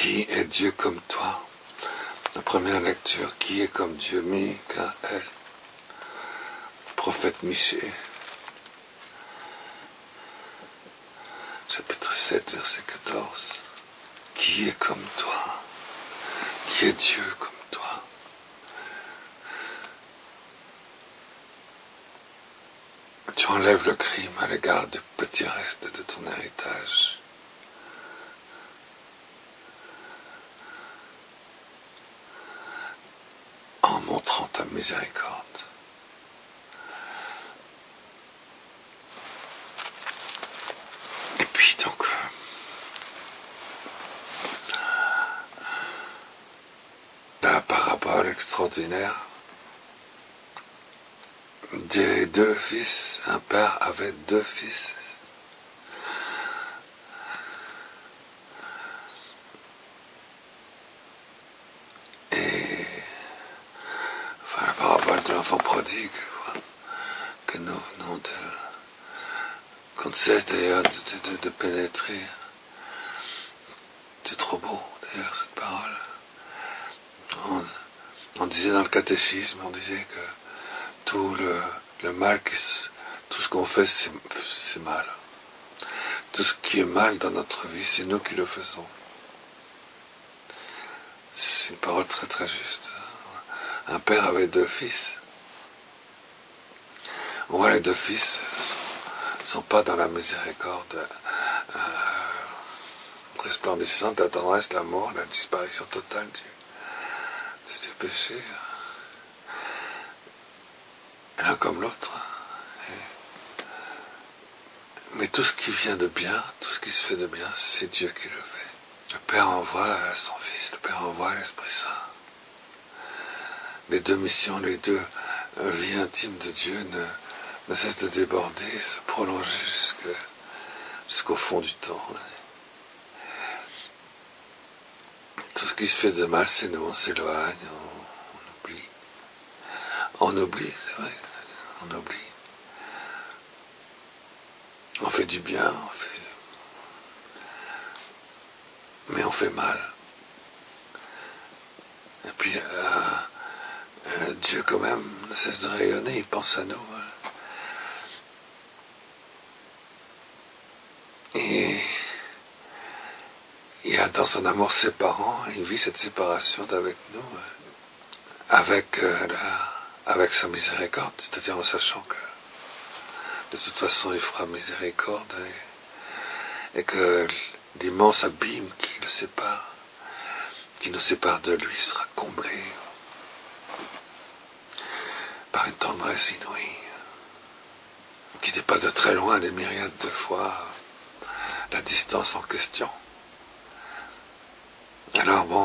Qui est Dieu comme toi? La première lecture, qui est comme Dieu? Michael, prophète Michée, chapitre 7, verset 14. Qui est comme toi? Qui est Dieu comme toi? Tu enlèves le crime à l'égard du petit reste de ton héritage. En montrant ta miséricorde. Et puis donc, la parabole extraordinaire des deux fils. Un père avait deux fils. Et enfin, la parabole de l'enfant prodigue, que nous venons qu'on ne cesse d'ailleurs de pénétrer. C'est trop beau d'ailleurs cette parole. On disait dans le catéchisme, on disait que tout le mal, tout ce qu'on fait, c'est mal. Tout ce qui est mal dans notre vie, c'est nous qui le faisons. C'est une parole très très juste. Un père avait deux fils. On voit les deux fils ne sont pas dans la miséricorde resplendissante, la tendresse, l'amour, la disparition totale du péché. L'un comme l'autre. Mais tout ce qui vient de bien, tout ce qui se fait de bien, c'est Dieu qui le fait. Le Père envoie son Fils, le Père envoie l'Esprit Saint. Les deux missions, les deux vies intimes de Dieu ne cessent de déborder, se prolonger jusqu'au fond du temps. Tout ce qui se fait de mal, c'est nous, on s'éloigne, on oublie. On oublie, c'est vrai, on oublie. On fait du bien, mais on fait mal. Et puis, Dieu quand même ne cesse de rayonner, il pense à nous. Et il a dans son amour séparant, il vit cette séparation d'avec nous, avec sa miséricorde, c'est-à-dire en sachant que de toute façon il fera miséricorde et que l'immense abîme qui nous sépare de lui sera comblé par une tendresse inouïe qui dépasse de très loin des myriades de fois la distance en question. Alors bon,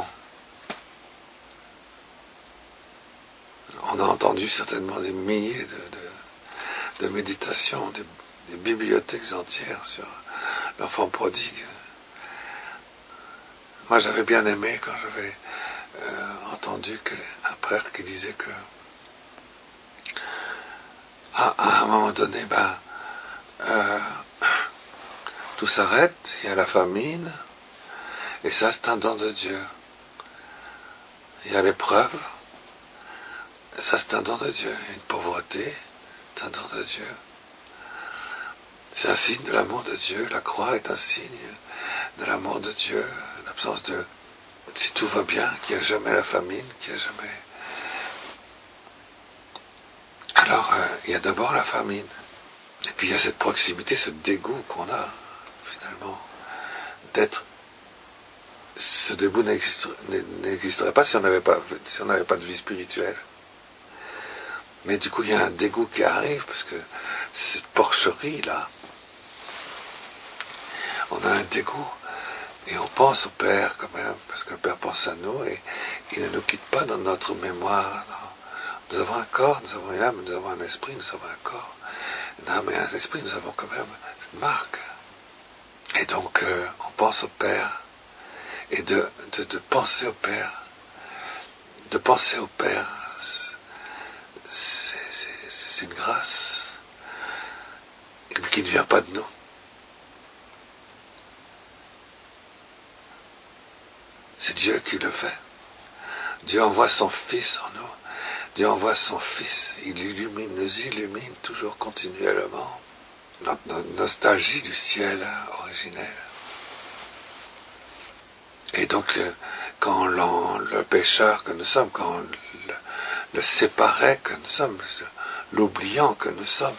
on a entendu certainement des milliers de méditations, des bibliothèques entières sur l'enfant prodigue. Moi j'avais bien aimé quand j'avais entendu un frère qui disait que à un moment donné, tout s'arrête, il y a la famine, et ça c'est un don de Dieu. Il y a l'épreuve, ça c'est un don de Dieu. Une pauvreté, c'est un don de Dieu. C'est un signe de l'amour de Dieu. La croix est un signe de l'amour de Dieu. L'absence de... Si tout va bien, qu'il n'y a jamais la famine, qu'il n'y a jamais... Alors, il y a d'abord la famine. Et puis il y a cette proximité, ce dégoût qu'on a, finalement, d'être... Ce dégoût n'existerait pas si on n'avait pas de vie spirituelle. Mais du coup, il y a un dégoût qui arrive, parce que cette porcherie-là, on a un dégoût, et on pense au Père quand même, parce que le Père pense à nous, et il ne nous quitte pas dans notre mémoire. Nous avons un corps, nous avons une âme, nous avons un esprit, nous avons un corps, une âme et un esprit, nous avons quand même cette marque. Et donc, on pense au Père, et de penser au Père, c'est une grâce qui ne vient pas de nous. C'est Dieu qui le fait. Dieu envoie son Fils en nous. Dieu envoie son Fils. Il illumine, nous illumine toujours continuellement. Notre nostalgie du ciel originel. Et donc, quand le pécheur que nous sommes, quand le séparé que nous sommes, l'oubliant que nous sommes,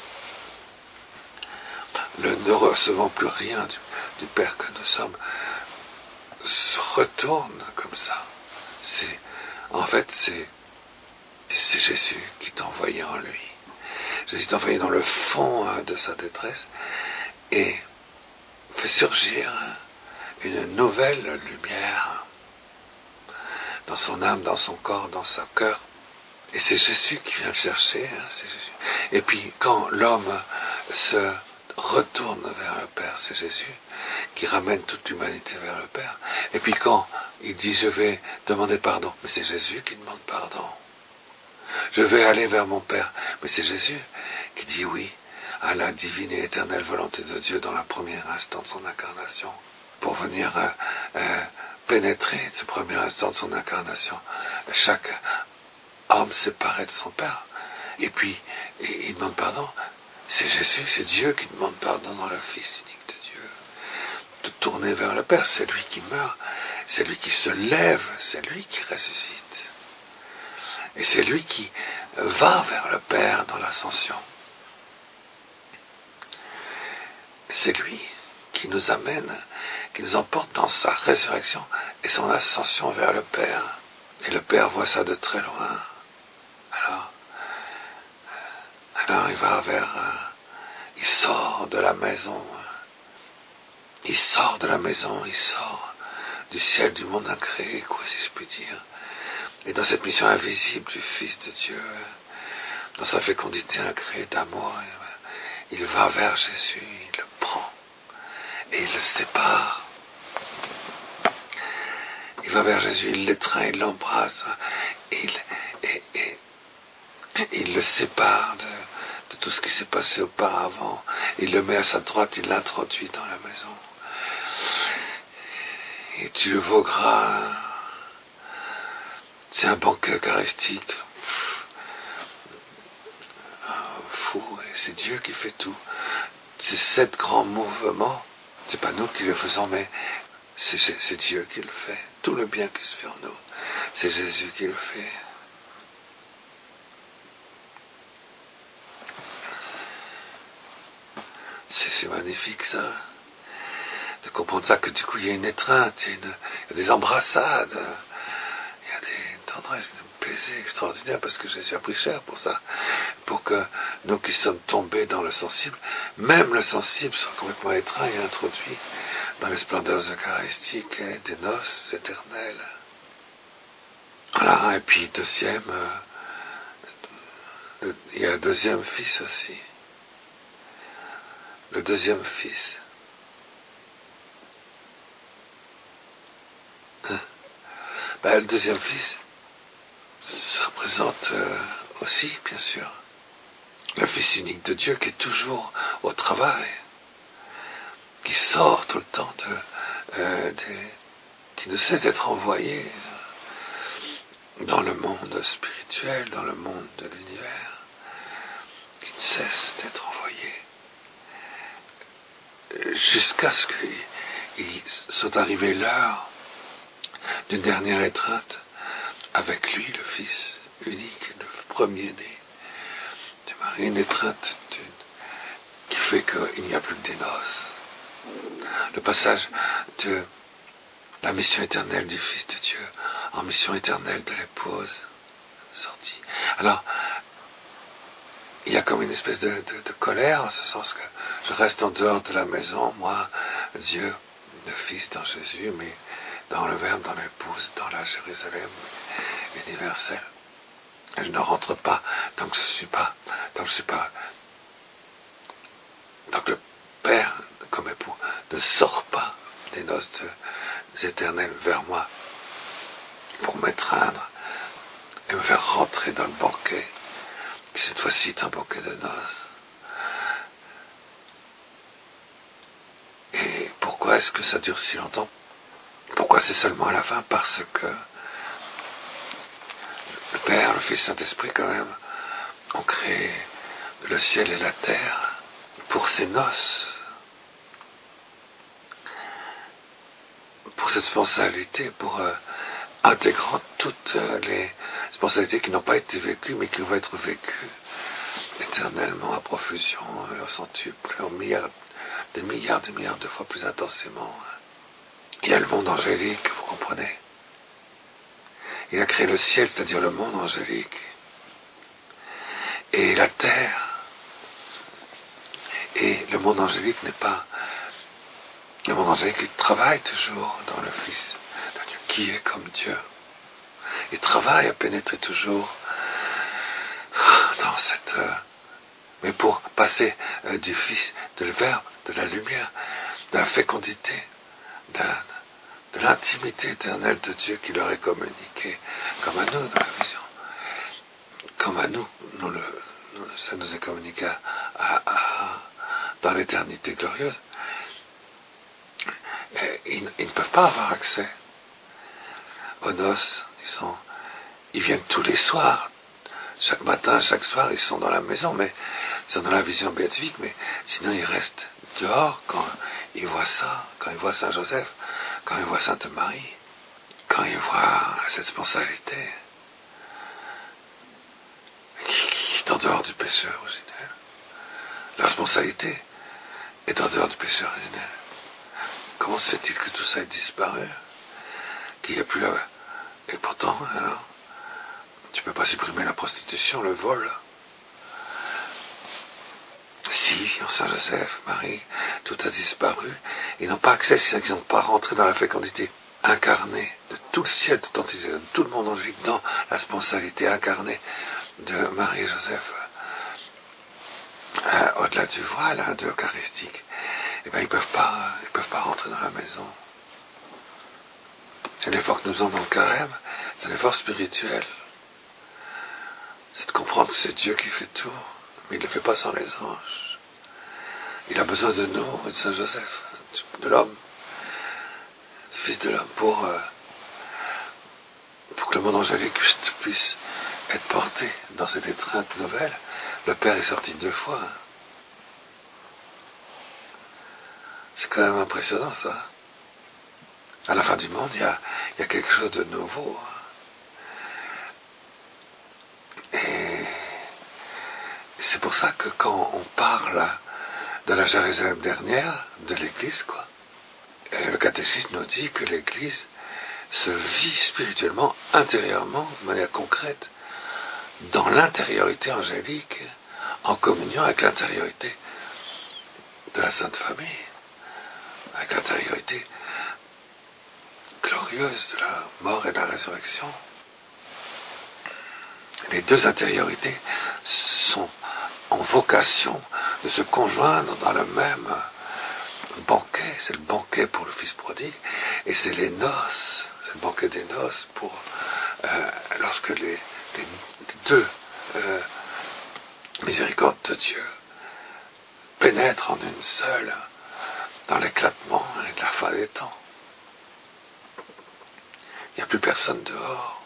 le ne recevant plus rien du Père que nous sommes, se retourne comme ça. En fait, c'est Jésus qui t'a envoyé en lui. Jésus t'a envoyé dans le fond de sa détresse et fait surgir une nouvelle lumière dans son âme, dans son corps, dans son cœur. Et c'est Jésus qui vient le chercher, c'est Jésus. Et puis quand l'homme se retourne vers le Père, c'est Jésus qui ramène toute l'humanité vers le Père. Et puis quand il dit je vais demander pardon, mais c'est Jésus qui demande pardon. Je vais aller vers mon Père, mais c'est Jésus qui dit oui à la divine et éternelle volonté de Dieu dans la première instant de son incarnation, pour venir pénétrer ce premier instant de son incarnation. Chaque homme séparé de son Père, et puis il demande pardon. C'est Jésus, c'est Dieu qui demande pardon dans le Fils unique de Dieu. De tourner vers le Père, c'est lui qui meurt, c'est lui qui se lève, c'est lui qui ressuscite. Et c'est lui qui va vers le Père dans l'ascension. C'est lui qui nous amène, qui nous emporte dans sa résurrection et son ascension vers le Père. Et le Père voit ça de très loin. Alors il va il sort de la maison. Il sort de la maison, il sort du ciel, du monde incréé, quoi, si je puis dire. Et dans cette mission invisible du Fils de Dieu, dans sa fécondité incréée d'amour, il va vers Jésus, il le prend et il le sépare. Il va vers Jésus, il l'étreint, il l'embrasse, et il le sépare de tout ce qui s'est passé auparavant. Il le met à sa droite, il l'introduit dans la maison. Et tu le vogueras. C'est un banquet eucharistique. Fou, et c'est Dieu qui fait tout. C'est 7 grands mouvements. C'est pas nous qui le faisons, mais c'est Dieu qui le fait. Tout le bien qui se fait en nous, c'est Jésus qui le fait. C'est magnifique ça, de comprendre ça, que du coup il y a une étreinte, il y a des embrassades, il y a des tendresses, un plaisir extraordinaire, parce que Jésus a pris cher pour ça, pour que nous qui sommes tombés dans le sensible, même le sensible soit complètement étreint et introduit dans les splendeurs eucharistiques et des noces éternelles. Voilà, et puis il y a un deuxième fils aussi. Le deuxième fils. Le deuxième fils, ça représente aussi, bien sûr, le Fils unique de Dieu qui est toujours au travail, qui sort tout le temps qui ne cesse d'être envoyé dans le monde spirituel, dans le monde de l'univers, qui ne cesse d'être envoyé. Jusqu'à ce qu'il soit arrivé l'heure d'une dernière étreinte avec lui, le Fils unique, le premier-né de Marie, une étreinte qui fait qu'il n'y a plus que des noces. Le passage de la mission éternelle du Fils de Dieu en mission éternelle de l'épouse sortie. Alors, il y a comme une espèce de colère, en ce sens que je reste en dehors de la maison, moi, Dieu, le Fils dans Jésus, mais dans le Verbe, dans l'épouse, dans la Jérusalem universelle. Et je ne rentre pas tant que le Père, comme époux, ne sort pas des noces éternelles vers moi pour m'étreindre et me faire rentrer dans le banquet, qui cette fois-ci est un banquet de noces. Et pourquoi est-ce que ça dure si longtemps? Pourquoi c'est seulement à la fin? Parce que le Père, le Fils, Saint-Esprit, quand même, ont créé le ciel et la terre pour ces noces, pour cette sponsalité, pour intégrant toutes les sponsalités qui n'ont pas été vécues, mais qui vont être vécues éternellement à profusion, au centuple, des milliards de fois plus intensément. Il y a le monde angélique, vous comprenez? Il a créé le ciel, c'est-à-dire le monde angélique, et la terre. Et le monde angélique n'est pas... Le monde angélique, il travaille toujours dans le Fils de Dieu, qui est comme Dieu. Il travaille à pénétrer toujours dans cette... mais pour passer du Fils, de le Verbe, de la lumière, de la fécondité, de l'intimité éternelle de Dieu qui leur est communiquée, comme à nous dans la vision. Comme à nous, ça nous est communiqué dans l'éternité glorieuse. Ils ne peuvent pas avoir accès aux noces. Ils viennent tous les soirs, chaque matin, chaque soir, ils sont dans la maison, mais ils sont dans la vision béatifique, mais sinon ils restent dehors quand ils voient ça, quand ils voient Saint Joseph, quand ils voient Sainte Marie, quand ils voient cette sponsalité qui est en dehors du péché originel. La responsabilité est en dehors du péché originel. Comment se fait-il que tout ça ait disparu? Qu'il n'y a plus là? Et pourtant, alors, tu ne peux pas supprimer la prostitution, le vol. Si, en Saint-Joseph, Marie, tout a disparu. Ils n'ont pas accès, c'est-à-dire qu'ils n'ont pas rentré dans la fécondité incarnée de tout le ciel, de tout le monde angélique, dans la sponsalité incarnée de Marie et Joseph. Au-delà du voile, de l'Eucharistique, eh bien, ils peuvent pas rentrer dans la maison. Et l'effort que nous avons dans le carême, c'est un effort spirituel. C'est de comprendre que c'est Dieu qui fait tout, mais il ne le fait pas sans les anges. Il a besoin de nous et de Saint Joseph, de l'homme, du Fils de l'homme, pour que le monde angélique puisse être porté dans cette étreinte nouvelle. Le Père est sorti 2 fois. C'est quand même impressionnant, ça. À la fin du monde, il y a quelque chose de nouveau. Et c'est pour ça que quand on parle de la Jérusalem dernière, de l'Église, et le catéchisme nous dit que l'Église se vit spirituellement, intérieurement, de manière concrète, dans l'intériorité angélique, en communion avec l'intériorité de la Sainte Famille, avec l'intériorité glorieuse de la mort et de la résurrection. Les deux intériorités ont vocation de se conjoindre dans le même banquet. C'est le banquet pour le Fils prodigue, et c'est les noces, c'est le banquet des noces pour lorsque les deux miséricordes de Dieu pénètrent en une seule dans l'éclatement et de la fin des temps. Il n'y a plus personne dehors.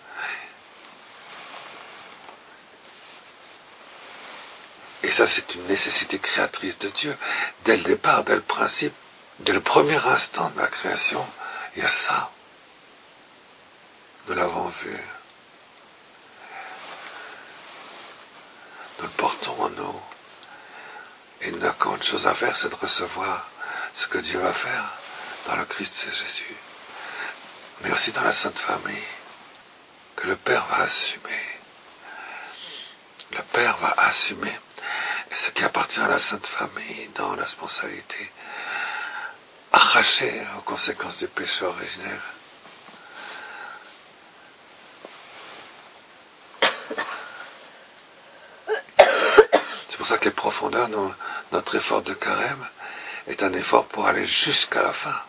Et ça, c'est une nécessité créatrice de Dieu. Dès le départ, dès le principe, dès le premier instant de la création, il y a ça. Nous l'avons vu. Nous le portons en nous. Et nous n'avons qu'une chose à faire, c'est de recevoir ce que Dieu va faire dans le Christ Jésus. Mais aussi dans la Sainte Famille, que le Père va assumer. Le Père va assumer ce qui appartient à la Sainte Famille dans la sponsalité, arrachée aux conséquences du péché originel. C'est pour ça que les profondeurs, notre effort de carême est un effort pour aller jusqu'à la fin.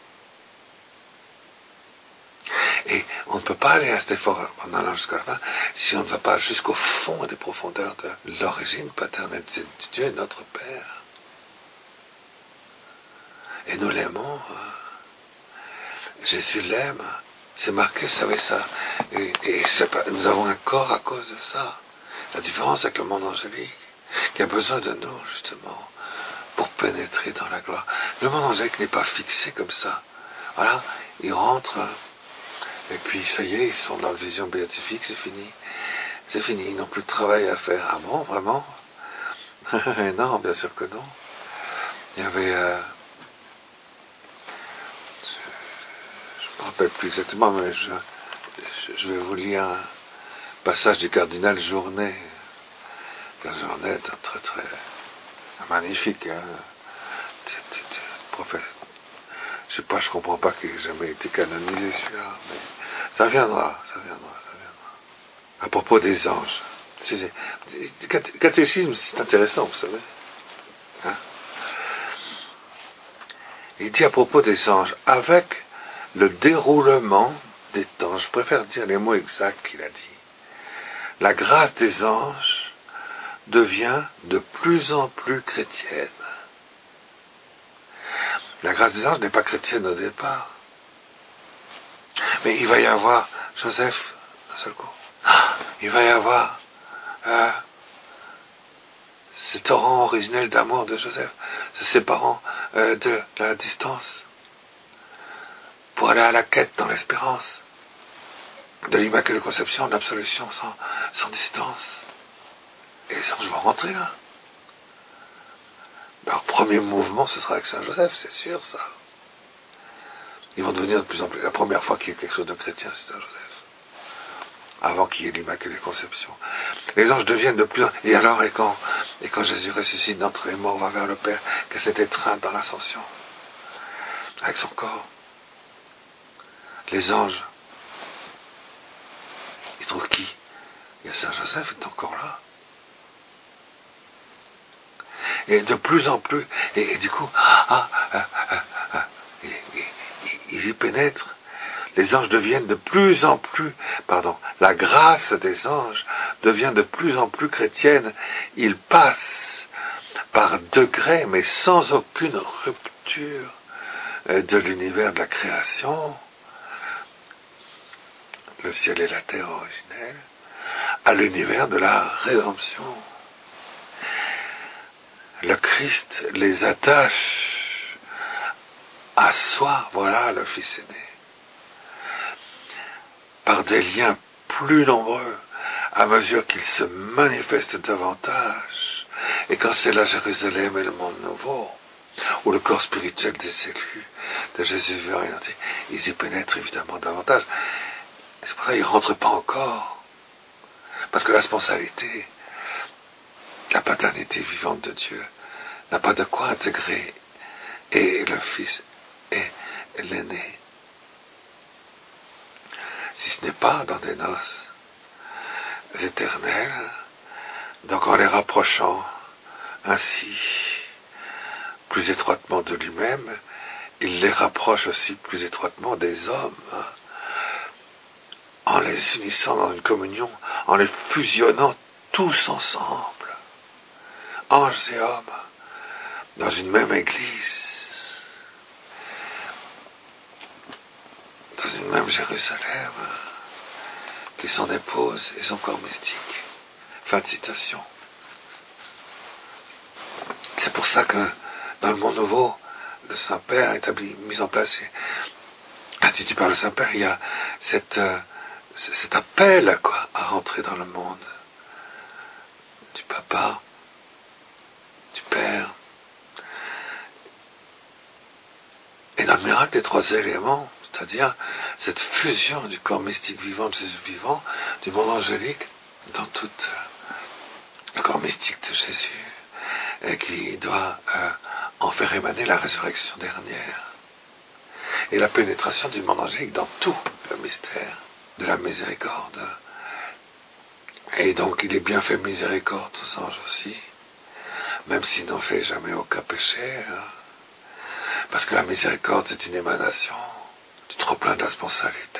Et on ne peut pas aller à cet effort en allant jusqu'à la fin si on ne va pas jusqu'au fond des profondeurs de l'origine paternelle. Dieu est notre Père. Et nous l'aimons. Jésus l'aime. C'est marqué, vous savez ça. Et nous avons un corps à cause de ça. La différence avec le monde angélique, qui a besoin de nous, justement, pour pénétrer dans la gloire. Le monde angélique n'est pas fixé comme ça. Voilà, ils rentrent, et puis ça y est, ils sont dans la vision béatifique, c'est fini. C'est fini, ils n'ont plus de travail à faire. Ah bon, vraiment? Non, bien sûr que non. Il y avait... je ne me rappelle plus exactement, mais je vais vous lire un passage du cardinal Journet. Le Journet est un très très magnifique, hein. Prophète. Je sais pas, je comprends pas qu'il ait jamais été canonisé celui-là, mais ça viendra. À propos des anges. Le catéchisme, c'est intéressant, vous savez. Hein? Il dit à propos des anges, avec le déroulement des temps, je préfère dire les mots exacts qu'il a dit, la grâce des anges devient de plus en plus chrétienne. La grâce des anges n'est pas chrétienne au départ. Mais il va y avoir, Joseph, d'un seul coup, il va y avoir ce torrent originel d'amour de Joseph, se séparant de la distance, pour aller à la quête dans l'espérance de l'Immaculée Conception, de l'absolution sans distance. Et les anges vont rentrer là. Leur premier mouvement, ce sera avec Saint Joseph, c'est sûr ça. Ils vont devenir de plus en plus... La première fois qu'il y a quelque chose de chrétien, c'est Saint Joseph. Avant qu'il y ait l'Immaculée Conception. Les anges deviennent de plus en plus... Et alors, et quand Jésus ressuscite d'entre les morts, va vers le Père, que cette étreinte dans l'ascension, avec son corps, les anges, ils trouvent qui? Il y a Saint Joseph qui est encore là. Et de plus en plus, et du coup, ils y pénètrent. Les anges deviennent de plus en plus, la grâce des anges devient de plus en plus chrétienne. Ils passent par degrés, mais sans aucune rupture de l'univers de la création, le ciel et la terre originelle, à l'univers de la rédemption. Le Christ les attache à soi, voilà le Fils aîné, par des liens plus nombreux, à mesure qu'il se manifeste davantage, et quand c'est la Jérusalem et le monde nouveau, ou le corps spirituel des élus de Jésus vivant, ils y pénètrent évidemment davantage. C'est pour ça qu'ils ne rentrent pas encore, parce que la spontanéité, la paternité vivante de Dieu, n'a pas de quoi intégrer et le Fils et l'aîné. Si ce n'est pas dans des noces éternelles, donc en les rapprochant ainsi plus étroitement de lui-même, il les rapproche aussi plus étroitement des hommes, en les unissant dans une communion, en les fusionnant tous ensemble, anges et hommes, dans une même église, dans une même Jérusalem, qui est son épouse et son corps mystique. Fin de citation. C'est pour ça que dans le monde nouveau, le Saint-Père a mis en place, institué par le Saint-Père, il y a cet appel à rentrer dans le monde du Papa, du Père. Et dans le miracle des trois éléments, c'est-à-dire cette fusion du corps mystique vivant de Jésus vivant, du monde angélique, dans tout le corps mystique de Jésus, et qui doit en faire émaner la résurrection dernière, et la pénétration du monde angélique dans tout le mystère de la miséricorde. Et donc il est bien fait miséricorde aux anges aussi, même s'ils n'ont fait jamais aucun péché, parce que la miséricorde c'est une émanation du trop-plein de la spontanéité.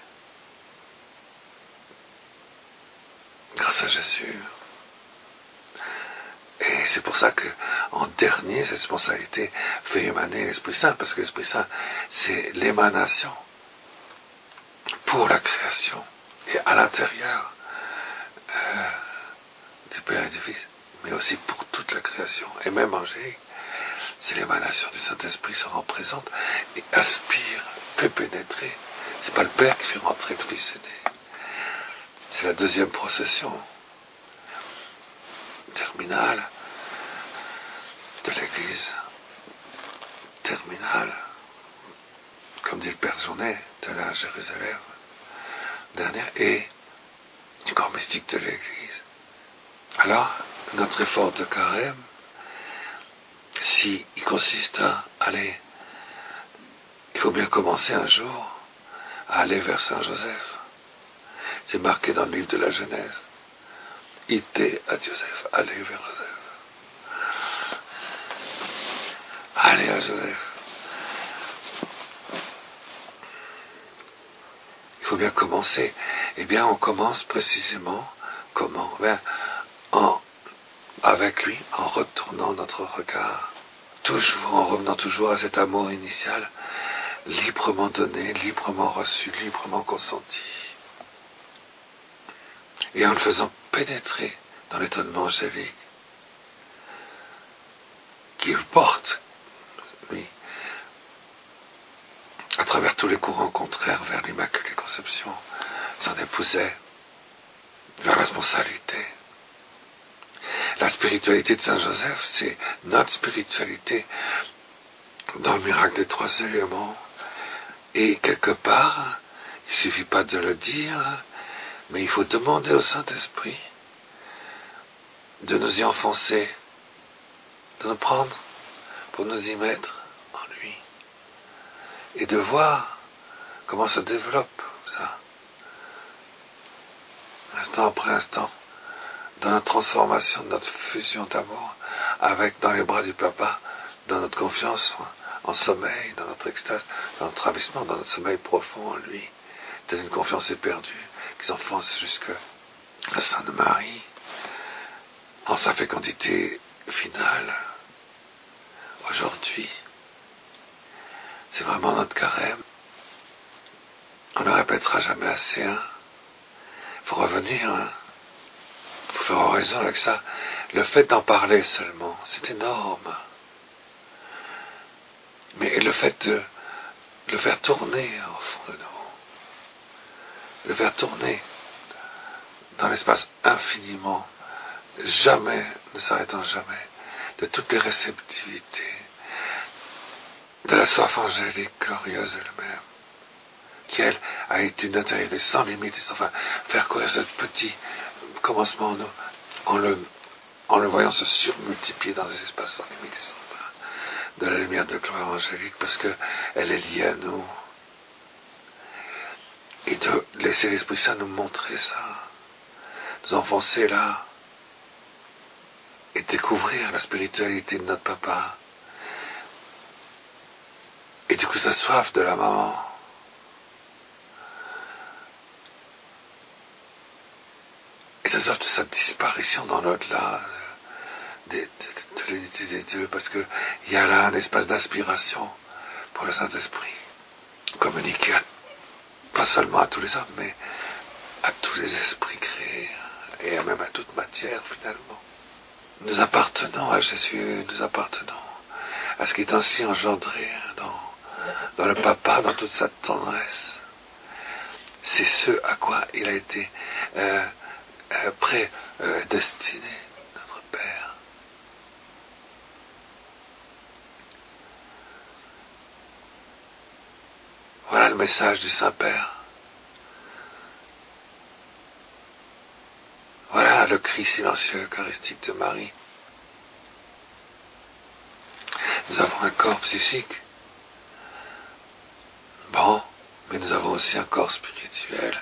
Grâce à Jésus. Et c'est pour ça que, en dernier, cette spontanéité fait émaner l'Esprit Saint, parce que l'Esprit Saint, c'est l'émanation pour la création et à l'intérieur du Père et du Fils, mais aussi pour toute la création, et même angélique. C'est l'émanation du Saint-Esprit se rend présente et aspire, fait pénétrer. C'est pas le Père qui fait rentrer le Fils aîné. C'est la deuxième procession terminale de l'Église. Terminale, comme dit le Père Journet, de la Jérusalem dernière, et du corps mystique de l'Église. Alors, notre effort de carême, s'il consiste à aller, il faut bien commencer un jour à aller vers Saint Joseph. C'est marqué dans le livre de la Genèse. Ite à Joseph, allez vers Joseph. Allez à Joseph. Il faut bien commencer. Eh bien, on commence précisément comment? Avec lui, en retournant notre regard, toujours, en revenant toujours à cet amour initial, librement donné, librement reçu, librement consenti. Et en le faisant pénétrer dans l'étonnement angélique qu'il porte, lui, à travers tous les courants contraires vers l'Immaculée Conception, s'en épousait, vers la sponsalité. La spiritualité de Saint Joseph, c'est notre spiritualité dans le miracle des 3 éléments. Et quelque part, il ne suffit pas de le dire, mais il faut demander au Saint-Esprit de nous y enfoncer, de nous prendre pour nous y mettre en lui. Et de voir comment se développe ça, instant après instant, dans notre transformation, notre fusion d'amour, avec dans les bras du Papa, dans notre confiance en sommeil, dans notre extase, dans notre ravissement, dans notre sommeil profond en lui, dans une confiance éperdue qui s'enfonce jusque la Sainte Marie, en sa fécondité finale. Aujourd'hui, c'est vraiment notre carême. On ne répétera jamais assez, hein. Il faut revenir, hein. Il faut faire oraison avec ça. Le fait d'en parler seulement, c'est énorme. Mais le fait de le faire tourner au fond de nous, le faire tourner dans l'espace infiniment, jamais, ne s'arrêtant jamais, de toutes les réceptivités, de la soif angélique glorieuse elle-même, qui elle a été une intériorité sans limite, enfin faire courir ce petit commencement en nous, en le voyant se surmultiplier dans des espaces sans limite et sans fin, de la lumière de gloire angélique, parce que elle est liée à nous, et de laisser l'Esprit Saint nous montrer ça, nous enfoncer là, et découvrir la spiritualité de notre Papa, et du coup sa soif de la maman, et sa soif de sa disparition dans l'au-delà de l'unité des dieux, parce qu'il y a là un espace d'inspiration pour le Saint-Esprit, communiqué pas seulement à tous les hommes, mais à tous les esprits créés, et même à toute matière finalement. Nous appartenons à Jésus, nous appartenons à ce qui est ainsi engendré dans le Papa, dans toute sa tendresse. C'est ce à quoi il a été prédestiné, notre Père. Voilà le message du Saint-Père. Voilà le cri silencieux eucharistique de Marie. Nous avons un corps psychique. Bon, mais nous avons aussi un corps spirituel.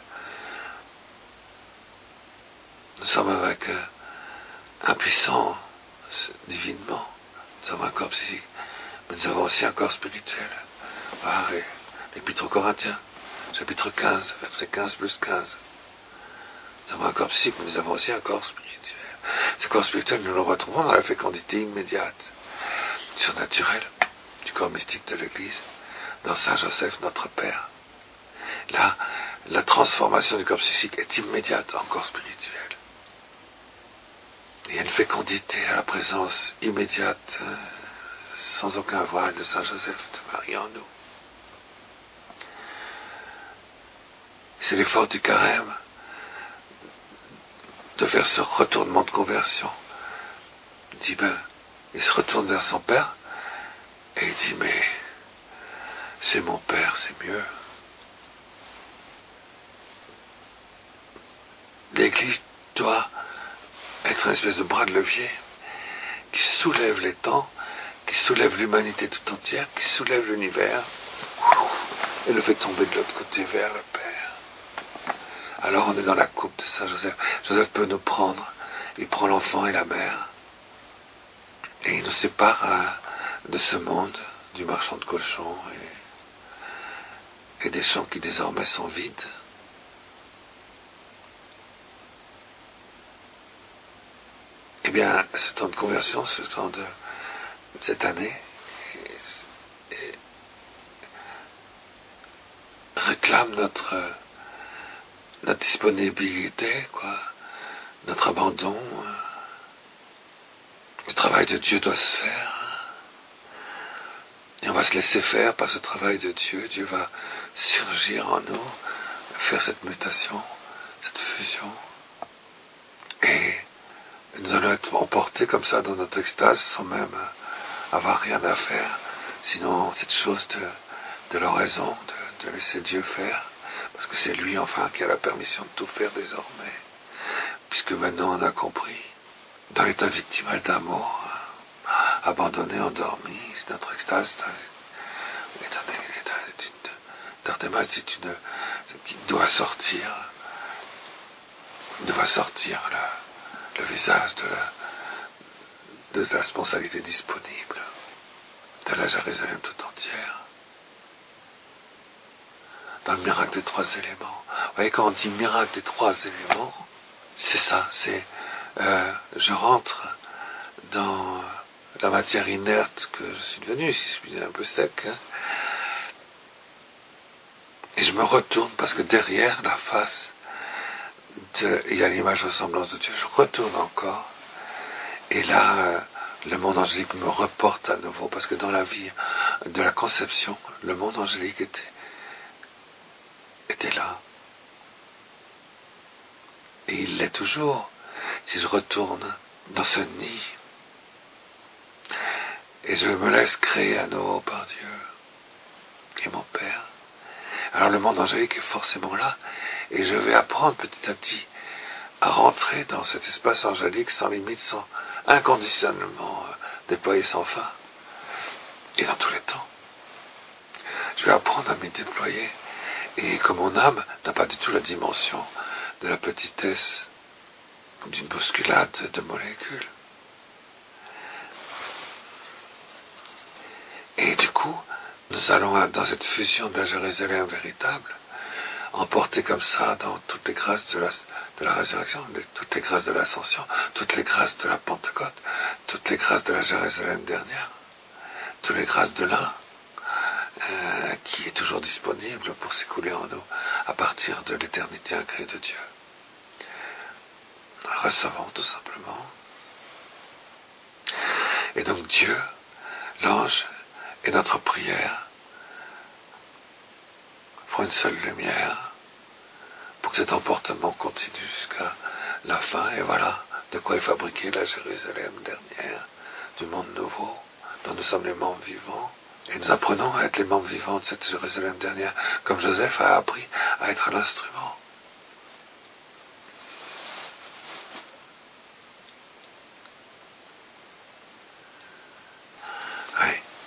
Nous sommes avec un puissant divinement. Nous avons un corps psychique, mais nous avons aussi un corps spirituel. Voilà, l'Épître aux Corinthiens, chapitre 15, verset 15 plus 15. Nous avons un corps psychique, mais nous avons aussi un corps spirituel. Ce corps spirituel, nous le retrouvons dans la fécondité immédiate, surnaturelle, du corps mystique de l'Église, dans Saint Joseph, notre Père. Là, la transformation du corps psychique est immédiate en corps spirituel. Il y a une fécondité à la présence immédiate, sans aucun voile de Saint Joseph de Marie en nous. C'est l'effort du carême de faire ce retournement de conversion. Il dit, il se retourne vers son père et il dit, mais c'est mon père, c'est mieux. L'Église doit être une espèce de bras de levier qui soulève les temps, qui soulève l'humanité tout entière, qui soulève l'univers et le fait tomber de l'autre côté vers le Père. Alors on est dans la coupe de Saint Joseph. Joseph peut nous prendre. Il prend l'enfant et la mère et il nous sépare de ce monde, du marchand de cochons et des champs qui désormais sont vides. Eh bien, ce temps de conversion, ce temps de cette année, réclame notre disponibilité, notre abandon. Le travail de Dieu doit se faire. Et on va se laisser faire par ce travail de Dieu. Dieu va surgir en nous, faire cette mutation, cette fusion. Et nous allons être emportés comme ça dans notre extase sans même avoir rien à faire. Sinon, cette chose de l'oraison, de laisser Dieu faire. Parce que c'est lui, enfin, qui a la permission de tout faire désormais. Puisque maintenant on a compris. Dans l'état victimal d'amour, abandonné, endormi, c'est notre extase, l'état d'Ardema, qui doit sortir le visage de la responsabilité disponible de la Jérusalem tout entière. Dans le miracle des trois éléments. Vous voyez, quand on dit miracle des trois éléments, c'est ça, c'est je rentre dans la matière inerte que je suis devenu, si je puis dire un peu sec, et je me retourne parce que derrière la face, il y a l'image ressemblance de Dieu, je retourne encore, et là, le monde angélique me reporte à nouveau, parce que dans la vie de la conception, le monde angélique était là. Et il l'est toujours, si je retourne dans ce nid. Et je me laisse créer à nouveau par Dieu, qui est mon Père. Alors le monde angélique est forcément là, et je vais apprendre petit à petit à rentrer dans cet espace angélique sans limite, sans inconditionnellement déployé sans fin, et dans tous les temps. Je vais apprendre à m'y déployer, et que mon âme n'a pas du tout la dimension de la petitesse d'une bousculade de molécules. Et du coup, nous allons dans cette fusion de la Jérusalem véritable, emporter comme ça dans toutes les grâces de la résurrection, toutes les grâces de l'ascension, toutes les grâces de la Pentecôte, toutes les grâces de la Jérusalem dernière, toutes les grâces de l'un qui est toujours disponible pour s'écouler en nous à partir de l'éternité incréée de Dieu. Nous le recevons tout simplement. Et donc Dieu, l'ange et notre prière pour une seule lumière, pour que cet emportement continue jusqu'à la fin. Et voilà de quoi est fabriquée la Jérusalem dernière, du monde nouveau, dont nous sommes les membres vivants. Et nous apprenons à être les membres vivants de cette Jérusalem dernière, comme Joseph a appris à être l'instrument. Oui.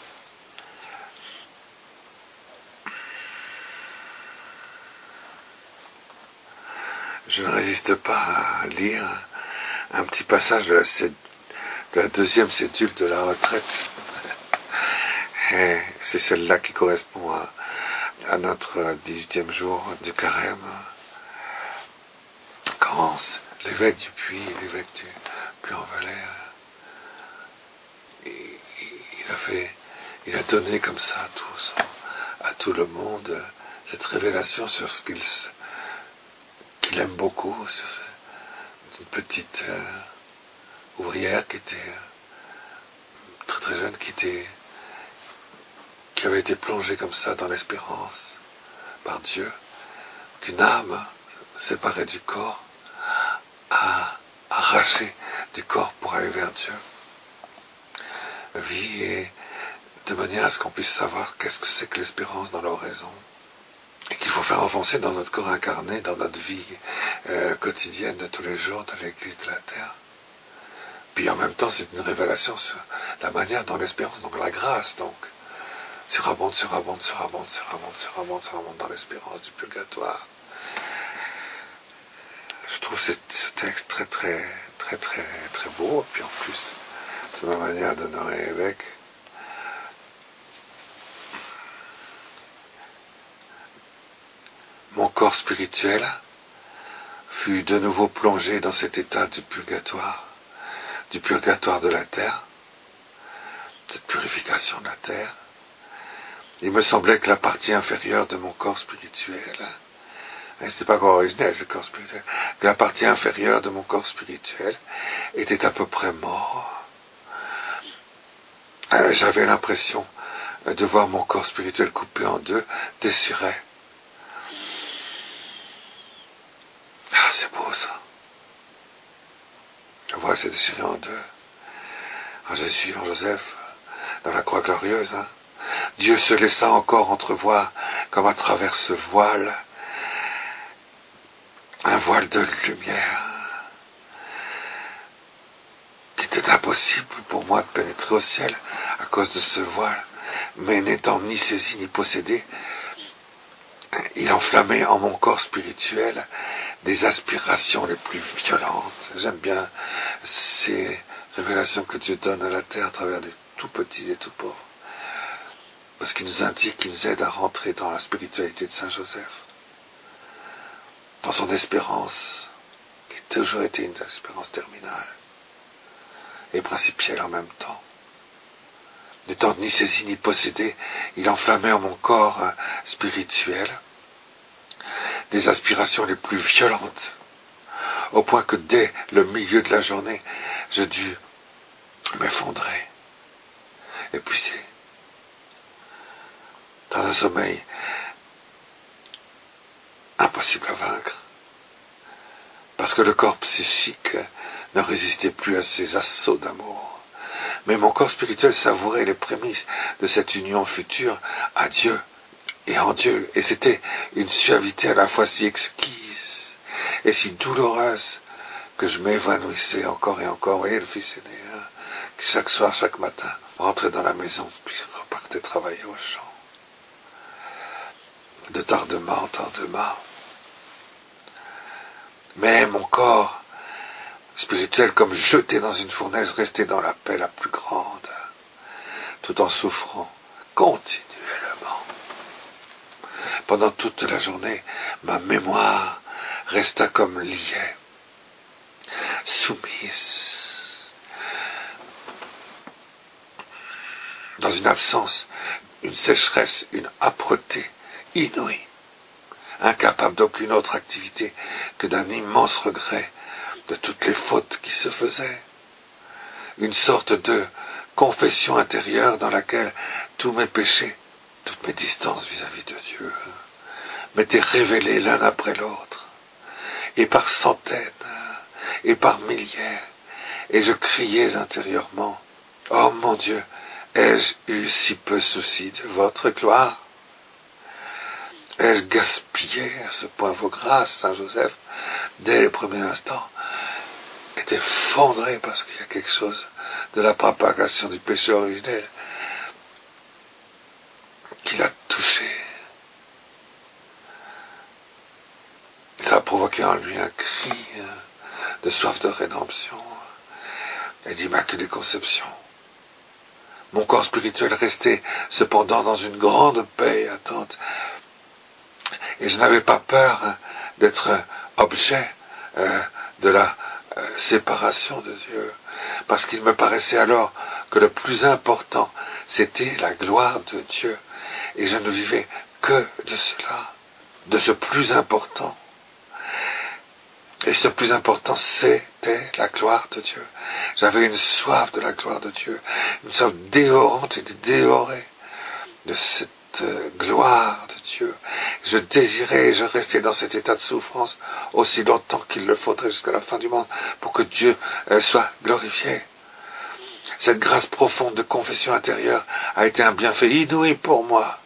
Je ne résiste pas à lire un petit passage de la deuxième cédule de la retraite. Et c'est celle-là qui correspond à notre 18e jour du carême. Quand l'évêque du Puy, l'évêque du Puy-en-Velay, il a donné comme ça à tout le monde cette révélation sur ce qu'il qu'il aime beaucoup, sur une petite ouvrière qui était très très jeune, qui avait été plongée comme ça dans l'espérance par Dieu, qu'une âme séparée du corps a arraché du corps pour aller vers Dieu. Vie et de manière à ce qu'on puisse savoir qu'est-ce que c'est que l'espérance dans l'oraison. Et qu'il faut faire avancer dans notre corps incarné, dans notre vie quotidienne de tous les jours de l'Église de la Terre. Puis en même temps, c'est une révélation sur la manière dont l'espérance, donc la grâce, donc, surabonde dans l'espérance du purgatoire. Je trouve ce texte très beau, et puis en plus, c'est ma manière d'honorer l'évêque. Mon corps spirituel fut de nouveau plongé dans cet état du purgatoire de la terre, cette purification de la terre. Il me semblait que la partie inférieure de mon corps spirituel, c'était pas encore originel ce corps spirituel, que la partie inférieure de mon corps spirituel était à peu près mort. J'avais l'impression de voir mon corps spirituel coupé en deux, déchiré. Ah, c'est beau ça. On voit c'est déchiré en deux. En Jésus, en Joseph, dans la croix glorieuse. Dieu se laissa encore entrevoir, comme à travers ce voile, un voile de lumière, qui était impossible pour moi de pénétrer au ciel à cause de ce voile, mais n'étant ni saisi ni possédé, il enflammait en mon corps spirituel des aspirations les plus violentes. J'aime bien ces révélations que Dieu donne à la terre à travers des tout petits et tout pauvres. Parce qu'il nous indique, qu'il nous aide à rentrer dans la spiritualité de Saint Joseph. Dans son espérance, qui a toujours été une espérance terminale et principielle en même temps. N'étant ni saisi ni possédé, il enflammait en mon corps spirituel des aspirations les plus violentes, au point que dès le milieu de la journée, je dus m'effondrer, épuisé, dans un sommeil impossible à vaincre, parce que le corps psychique ne résistait plus à ces assauts d'amour. Mais mon corps spirituel savourait les prémices de cette union future à Dieu et en Dieu, et c'était une suavité à la fois si exquise et si douloureuse que je m'évanouissais encore et encore. Vous voyez le fils aîné, qui chaque soir, chaque matin, rentrait dans la maison, puis repartait travailler au champ. De tardement en tardement. Mais mon corps spirituel, comme jeté dans une fournaise, restait dans la paix la plus grande, tout en souffrant continuellement. Pendant toute la journée, ma mémoire resta comme liée, soumise, dans une absence, une sécheresse, une âpreté inouïe, incapable d'aucune autre activité que d'un immense regret de toutes les fautes qui se faisaient, une sorte de confession intérieure dans laquelle tous mes péchés, toutes mes distances vis-à-vis de Dieu, m'étaient révélés l'un après l'autre, et par centaines, et par milliers, et je criais intérieurement, « Oh mon Dieu, ai-je eu si peu souci de votre gloire? Ai-je gaspillé à ce point vos grâces, Saint Joseph, dès les premiers instants, est effondré parce qu'il y a quelque chose de la propagation du péché originel qui l'a touché. Ça a provoqué en lui un cri de soif de rédemption et d'immaculée conception. Mon corps spirituel restait cependant dans une grande paix et attente, et je n'avais pas peur d'être objet de la séparation de Dieu, parce qu'il me paraissait alors que le plus important, c'était la gloire de Dieu, et je ne vivais que de cela, de ce plus important. Et ce plus important, c'était la gloire de Dieu. J'avais une soif de la gloire de Dieu, une soif dévorante et dévorée de cette gloire de Dieu. Je désirais et je restais dans cet état de souffrance aussi longtemps qu'il le faudrait jusqu'à la fin du monde pour que Dieu soit glorifié. Cette grâce profonde de confession intérieure a été un bienfait inouï pour moi.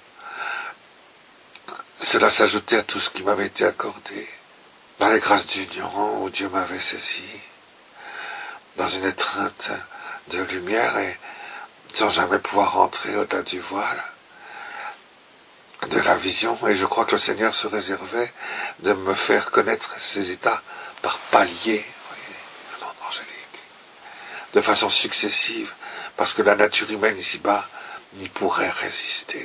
Cela s'ajoutait à tout ce qui m'avait été accordé dans les grâces d'union où Dieu m'avait saisi, dans une étreinte de lumière et sans jamais pouvoir rentrer au-delà du voile de la vision. Et je crois que le Seigneur se réservait de me faire connaître ces états par paliers, voyez, le monde angélique, de façon successive, parce que la nature humaine ici-bas n'y pourrait résister.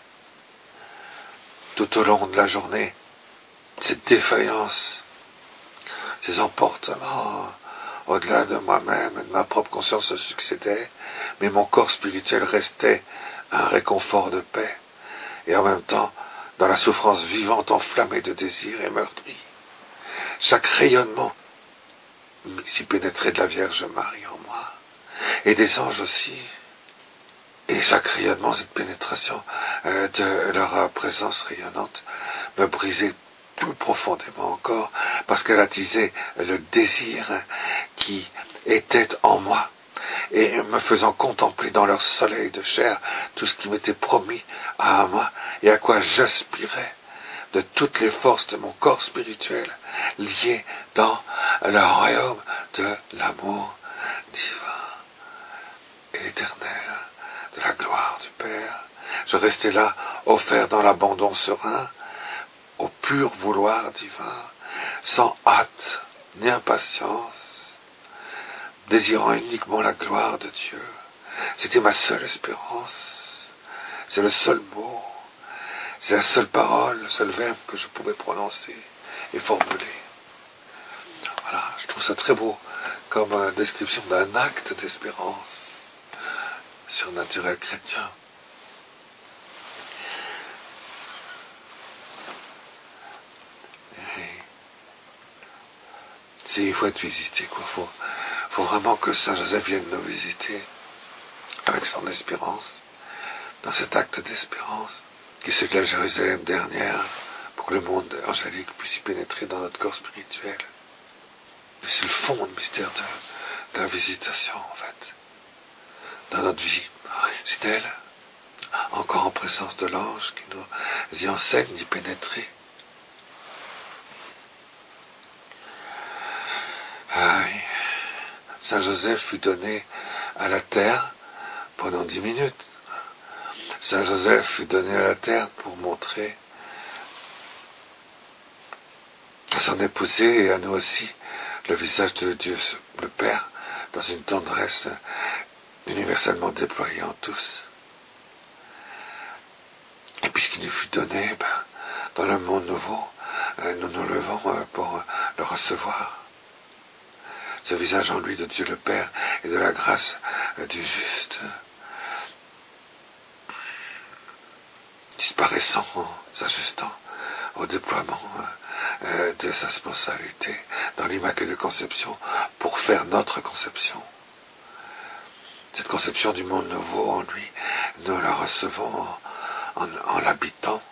Tout au long de la journée, cette défaillance, ces emportements au-delà de moi-même et de ma propre conscience se succédaient, mais mon corps spirituel restait un réconfort de paix, et en même temps, dans la souffrance vivante enflammée de désir et meurtri. Chaque rayonnement s'y pénétrait de la Vierge Marie en moi, et des anges aussi. Et chaque rayonnement, cette pénétration de leur présence rayonnante me brisait plus profondément encore, parce qu'elle attisait le désir qui était en moi, et me faisant contempler dans leur soleil de chair tout ce qui m'était promis à moi, et à quoi j'aspirais de toutes les forces de mon corps spirituel, liées dans le royaume de l'amour divin et éternel, de la gloire du Père. Je restais là, offert dans l'abandon serein, au pur vouloir divin, sans hâte ni impatience, désirant uniquement la gloire de Dieu. C'était ma seule espérance, c'est le seul mot, c'est la seule parole, le seul verbe que je pouvais prononcer et formuler. Voilà, je trouve ça très beau comme description d'un acte d'espérance surnaturel chrétien. Il faut être visité, quoi. Faut vraiment que Saint Joseph vienne nous visiter avec son espérance, dans cet acte d'espérance, qui se fait à Jérusalem dernière, pour que le monde angélique puisse y pénétrer dans notre corps spirituel. C'est le fond du mystère de la visitation, en fait, dans notre vie. C'est elle, encore en présence de l'ange, qui nous y enseigne d'y pénétrer. Saint Joseph fut donné à la terre pendant 10 minutes. Saint Joseph fut donné à la terre pour montrer à son épousée et à nous aussi le visage de Dieu le Père dans une tendresse universellement déployée en tous. Et puisqu'il nous fut donné, dans le monde nouveau, nous nous levons pour le recevoir. Ce visage en lui de Dieu le Père et de la grâce du juste, disparaissant, s'ajustant au déploiement de sa spontanéité dans l'Immaculée Conception pour faire notre conception. Cette conception du monde nouveau en lui, nous la recevons en l'habitant.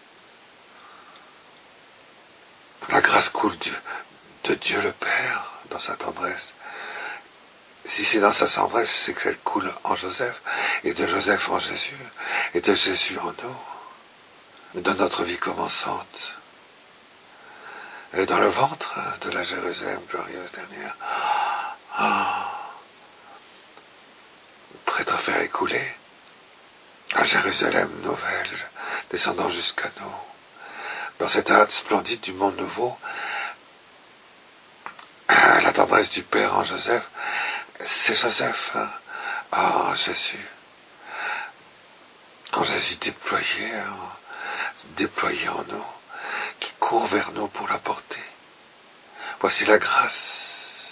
La grâce coule de Dieu le Père dans sa tendresse. Si c'est dans sa tendresse, c'est qu'elle coule en Joseph, et de Joseph en Jésus, et de Jésus en nous, dans notre vie commençante. Et dans le ventre de la Jérusalem glorieuse dernière, prête à faire écouler, la Jérusalem nouvelle, descendant jusqu'à nous. Dans cette hâte splendide du monde nouveau, la tendresse du Père en Joseph, c'est Joseph en Jésus. En Jésus déployé en nous, qui court vers nous pour la porter. Voici la grâce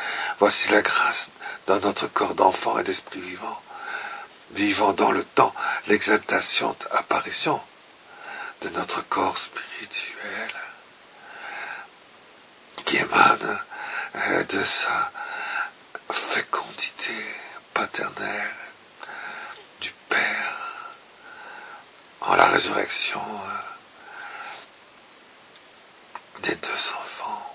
dans notre corps d'enfant et d'esprit vivant dans le temps l'exaltation apparition de notre corps spirituel, qui émane de sa fécondité paternelle du Père en la résurrection des deux enfants.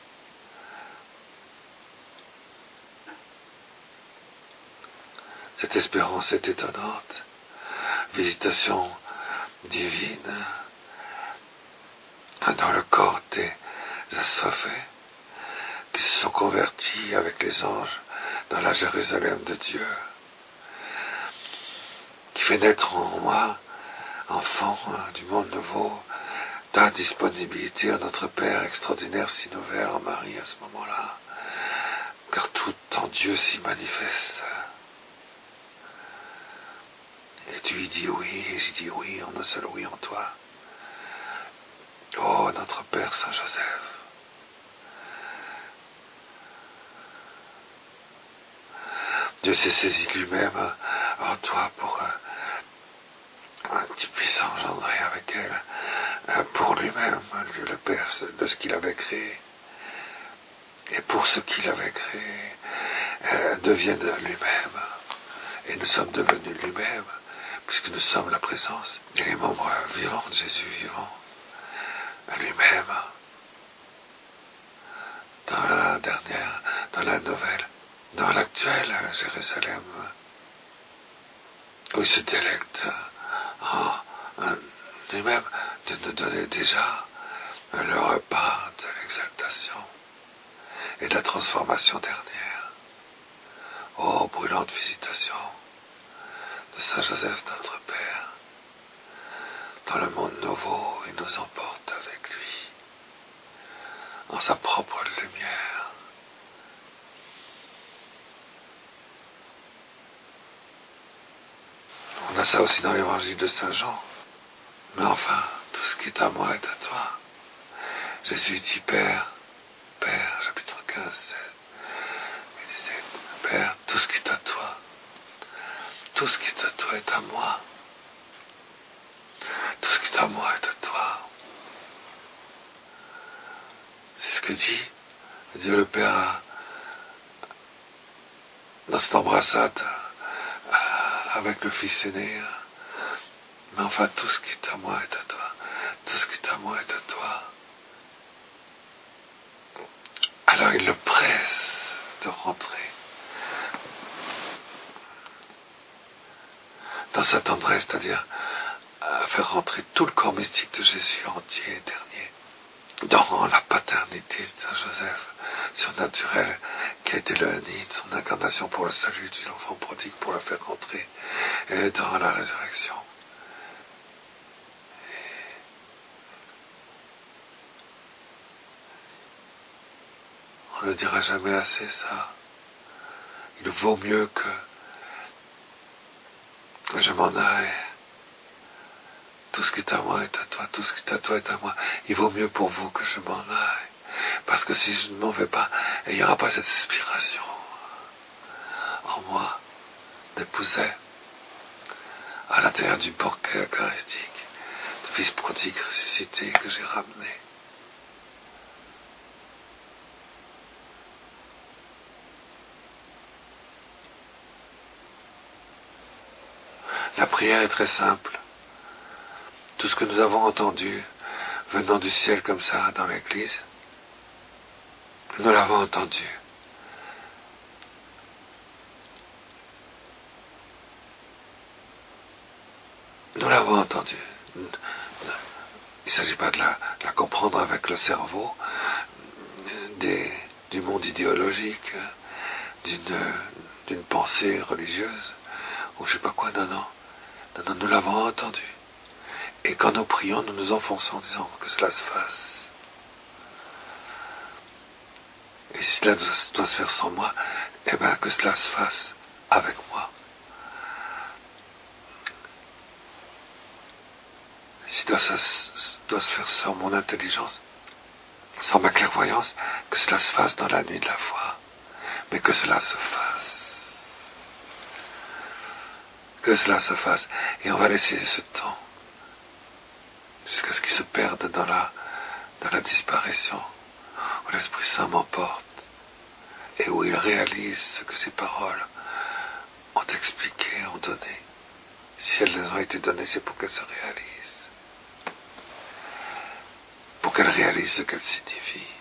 Cette espérance est étonnante, visitation divine dans le corps des assoiffés qui se sont convertis avec les anges dans la Jérusalem de Dieu, qui fait naître en moi, enfant du monde nouveau, ta disponibilité à notre Père extraordinaire s'y nouvelle en Marie à ce moment-là, car tout en Dieu s'y manifeste. Et tu lui dis oui, et j'y dis oui, en un seul oui en toi. Oh, notre Père Saint-Joseph. Dieu s'est saisi lui-même en toi pour qu'il puisse engendrer avec elle, pour lui-même, Dieu le Père, de ce qu'il avait créé. Et pour ce qu'il avait créé, devienne lui-même. Et nous sommes devenus lui-même, puisque nous sommes la présence et les membres vivants de Jésus vivant, lui-même, dans la dernière, dans la nouvelle, dans l'actuelle Jérusalem, où il se délecte en lui-même de nous donner déjà le repas de l'exaltation et de la transformation dernière. Oh, brûlante visitation de Saint Joseph notre Père, dans le monde nouveau, il nous emporte avec lui, en sa propre lumière. On a ça aussi dans l'évangile de Saint Jean. Mais enfin, tout ce qui est à moi est à toi. Jésus dit, Père, chapitre 15, 16, il disait, Père, tout ce qui est à toi, tout ce qui est à toi est à moi. Tout ce qui est à moi est à toi. C'est ce que dit Dieu le Père dans cette embrassade avec le Fils aîné. Mais enfin, tout ce qui est à moi est à toi. Tout ce qui est à moi est à toi. Alors il le presse de rentrer dans sa tendresse, c'est-à-dire à faire rentrer tout le corps mystique de Jésus entier et dernier dans la paternité de Saint Joseph surnaturel qui a été le nid de son incarnation pour le salut de l'enfant prodigue, pour le faire rentrer dans la résurrection. On ne le dira jamais assez, ça. Il vaut mieux que je m'en aille. Tout ce qui est à moi est à toi, tout ce qui est à toi est à moi. Il vaut mieux pour vous que je m'en aille. Parce que si je ne m'en vais pas, il n'y aura pas cette inspiration en moi d'épouser à l'intérieur du banquet eucharistique, le Fils prodigue ressuscité que j'ai ramené. La prière est très simple. Tout ce que nous avons entendu venant du ciel comme ça dans l'église, nous l'avons entendu. Nous l'avons entendu. Il ne s'agit pas de la comprendre avec le cerveau, du monde idéologique, d'une pensée religieuse, ou je ne sais pas quoi, non, nous l'avons entendu. Et quand nous prions, nous nous enfonçons en disant que cela se fasse. Et si cela doit se faire sans moi, eh bien que cela se fasse avec moi. Si cela doit se faire sans mon intelligence, sans ma clairvoyance, que cela se fasse dans la nuit de la foi. Mais que cela se fasse. Que cela se fasse. Et on va laisser ce temps jusqu'à ce qu'il se perde dans la disparition, où l'Esprit Saint m'emporte et où il réalise ce que ces paroles ont expliqué, ont donné. Si elles ont été données, c'est pour qu'elles se réalisent. Pour qu'elles réalisent ce qu'elles signifient.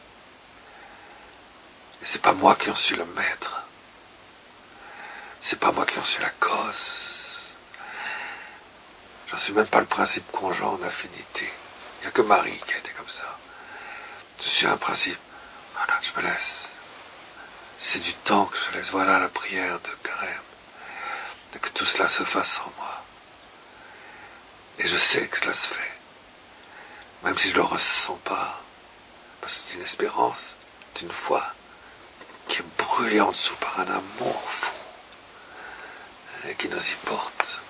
Et c'est pas moi qui en suis le maître. C'est pas moi qui en suis la cause. J'en suis même pas le principe conjoint en affinité. Il n'y a que Marie qui a été comme ça. Je suis un principe. Voilà, je me laisse. C'est du temps que je laisse. Voilà la prière de Carême. De que tout cela se fasse en moi. Et je sais que cela se fait. Même si je ne le ressens pas. Parce que c'est une espérance, c'est une foi qui est brûlée en dessous par un amour fou. Et qui nous y porte.